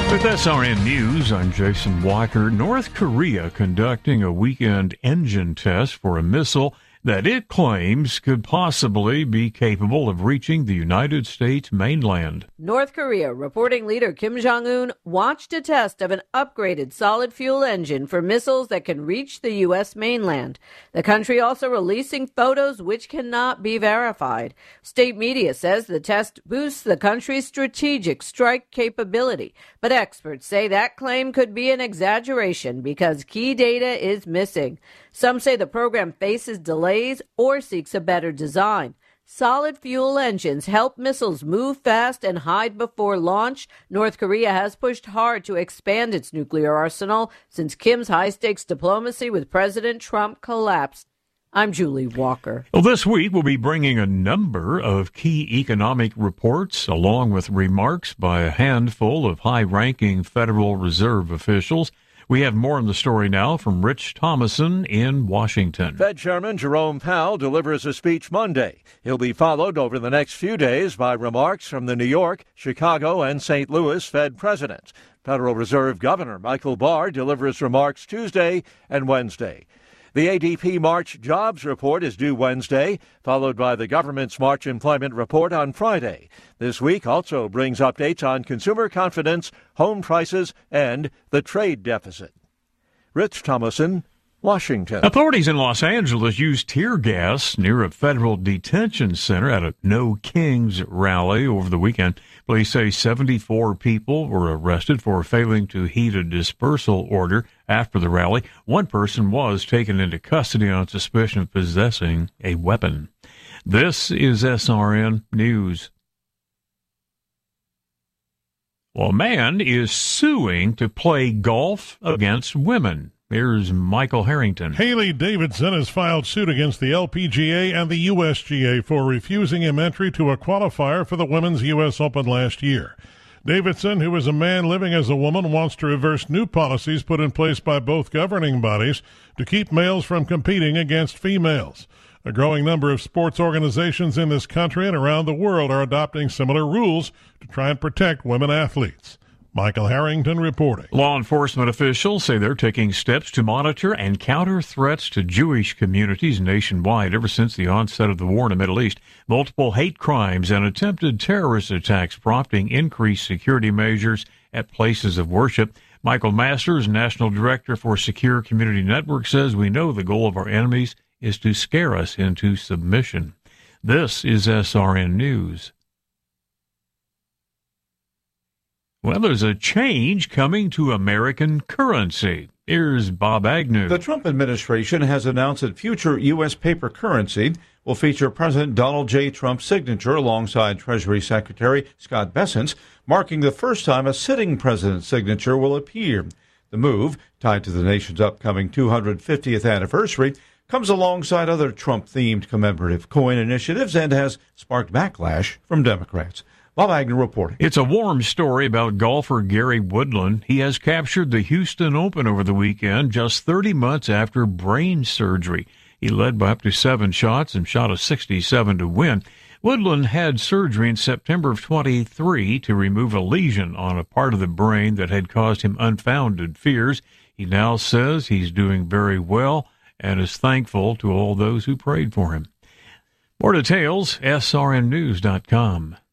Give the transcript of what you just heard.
With SRN News, I'm Jason Walker. North Korea conducting a weekend engine test for a missile that it claims could possibly be capable of reaching the United States mainland. North Korea reporting leader Kim Jong-un watched a test of an upgraded solid fuel engine for missiles that can reach the U.S. mainland. The country also releasing photos which cannot be verified. State media says the test boosts the country's strategic strike capability, but experts say that claim could be an exaggeration because key data is missing. Some say the program faces delays or seeks a better design. Solid fuel engines help missiles move fast and hide before launch. North Korea has pushed hard to expand its nuclear arsenal since Kim's high-stakes diplomacy with President Trump collapsed. I'm Julie Walker. Well, this week we'll be bringing a number of key economic reports along with remarks by a handful of high-ranking Federal Reserve officials. We have more on the story now from Rich Thomason in Washington. Fed Chairman Jerome Powell delivers a speech Monday. He'll be followed over the next few days by remarks from the New York, Chicago, and St. Louis Fed presidents. Federal Reserve Governor Michael Barr delivers remarks Tuesday and Wednesday. The ADP March jobs report is due Wednesday, followed by the government's March employment report on Friday. This week also brings updates on consumer confidence, home prices, and the trade deficit. Rich Thomason, Washington. Authorities in Los Angeles used tear gas near a federal detention center at a No Kings rally over the weekend. Police say 74 people were arrested for failing to heed a dispersal order after the rally. One person was taken into custody on suspicion of possessing a weapon. This is SRN News. Well, a man is suing to play golf against women. Here's Michael Harrington. Haley Davidson has filed suit against the LPGA and the USGA for refusing him entry to a qualifier for the Women's U.S. Open last year. Davidson, who is a man living as a woman, wants to reverse new policies put in place by both governing bodies to keep males from competing against females. A growing number of sports organizations in this country and around the world are adopting similar rules to try and protect women athletes. Michael Harrington reporting. Law enforcement officials say they're taking steps to monitor and counter threats to Jewish communities nationwide ever since the onset of the war in the Middle East. Multiple hate crimes and attempted terrorist attacks prompting increased security measures at places of worship. Michael Masters, National Director for Secure Community Network, says we know the goal of our enemies is to scare us into submission. This is SRN News. Well, there's a change coming to American currency. Here's Bob Agnew. The Trump administration has announced that future U.S. paper currency will feature President Donald J. Trump's signature alongside Treasury Secretary Scott Bessent's, marking the first time a sitting president's signature will appear. The move, tied to the nation's upcoming 250th anniversary, comes alongside other Trump-themed commemorative coin initiatives and has sparked backlash from Democrats. Bob Agnew reporting. It's a warm story about golfer Gary Woodland. He has captured the Houston Open over the weekend just 30 months after brain surgery. He led by up to 7 shots and shot a 67 to win. Woodland had surgery in September of 23 to remove a lesion on a part of the brain that had caused him unfounded fears. He now says he's doing very well and is thankful to all those who prayed for him. More details, srnnews.com.